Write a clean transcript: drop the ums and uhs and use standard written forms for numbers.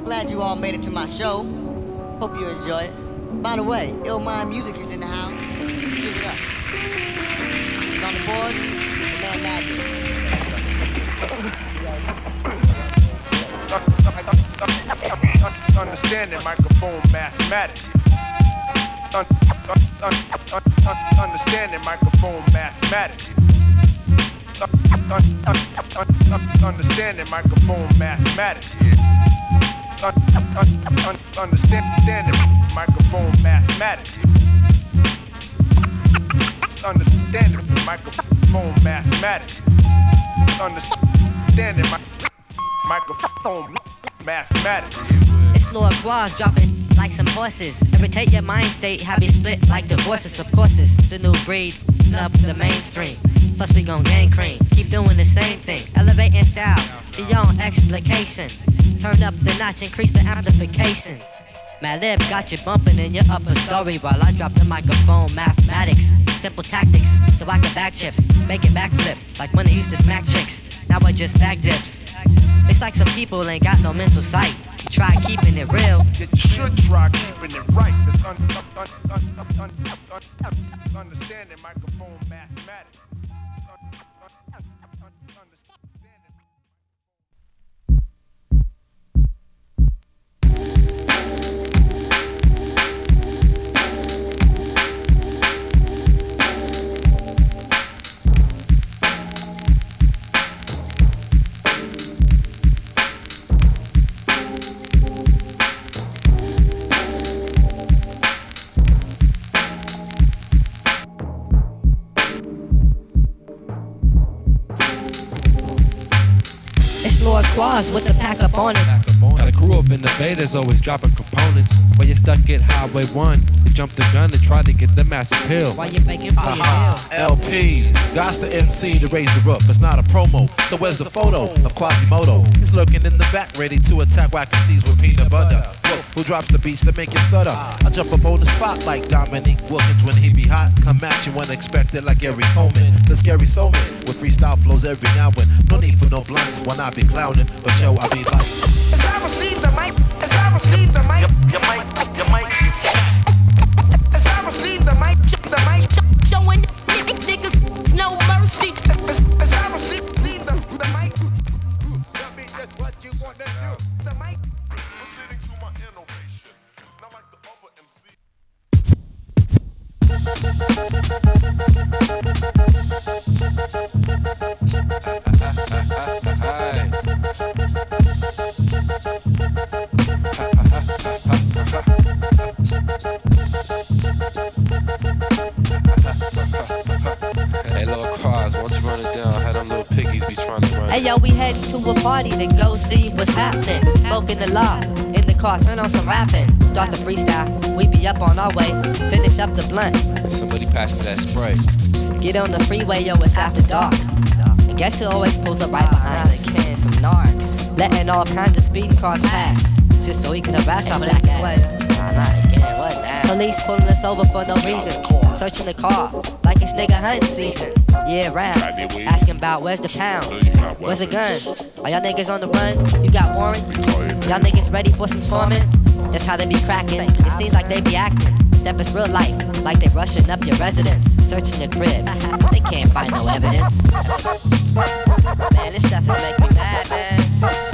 glad you all made it to my show. Hope you enjoy it. By the way, Ill Mind Music is in the house. Give it up. It's on the board, the man Magnet. Understanding microphone mathematics. Understanding microphone mathematics. Understanding microphone mathematics. Understanding microphone mathematics. Understanding microphone mathematics. Understanding microphone mathematics. It's Lord Quaz dropping like some horses. Irritate your mind state, have you split like divorces. Of course it's the new breed, up the mainstream. Plus we gon' gain cream, keep doing the same thing. Elevating styles, beyond explication. Turn up the notch, increase the amplification. Madlib got you bumping in your upper story while I drop the microphone mathematics. Simple tactics, so I can back chips, making backflips, like when I used to smack chicks. Now I just back dips. It's like some people ain't got no mental sight. Try keeping it real. You should try keeping it right. That's understanding microphone mathematics. Lord Quaz with the pack up on it. Got a crew up in the betas, always dropping components. While you stuck at Highway 1, you jumped the gun and tried to get the mass appeal. While you faking for your bill. LPs, God's the MC to raise the roof. It's not a promo, so where's the photo of Quasimodo? He's lurking in the back, ready to attack wacky seeds with peanut butter. Wolf, who drops the beats to make you stutter. I jump up on the spot like Dominique Wilkins when he be hot. Come at you unexpected like Gary Coleman. The scary soulman with freestyle flows every now and then. No need for no blunts when I be clowning, but yo, I be like. As I receive the mic, as I receive the mic, your mic. As I receive the mic, showing niggas no mercy. As I receive the mic, Tell me just what you want to do. the mic. Listening to my innovation, not like the other MC. Hey, Lord Quaz, once you run it down, how them little piggies be trying to run. Hey yo, we heading to a party to go see what's happening. Smoking the law in the car, turn on some rapping. Start the freestyle, we be up on our way. Finish up the blunt. Somebody pass me that spray. Get on the freeway, yo, it's after dark. And guess who always pulls up right behind us? Can some narcs. Letting all kinds of speeding cars pass. Just so he can harass our black ass. Police pulling us over for no reason. Searching the car like it's nigga hunting season. Yeah, round. Asking about where's the pound? Where's the guns? Are y'all niggas on the run? You got warrants? Y'all niggas ready for some torment? That's how they be cracking. It seems like they be acting. Except it's real life, like they rushing up your residence, searching your crib. They can't find no evidence. Man, this stuff is making me mad, man.